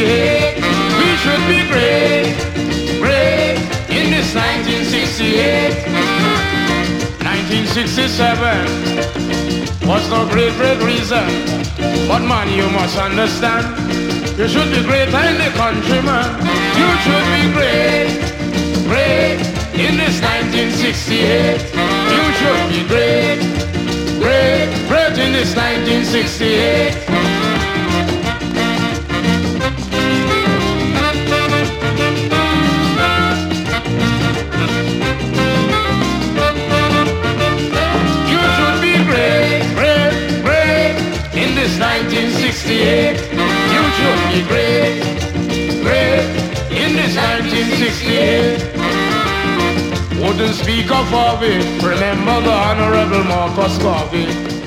1968. We should be great, great in this 1968. 1967 was no great, great reason. But man, you must understand, you should be greater in the country, man. You should be great, great in this 1968. You should be great, great, great in this 1968. You should be great, great, great in this 1968. You should be great, great in this 1968. Wouldn't speak of Harvey, remember the Honorable Marcus Garvey.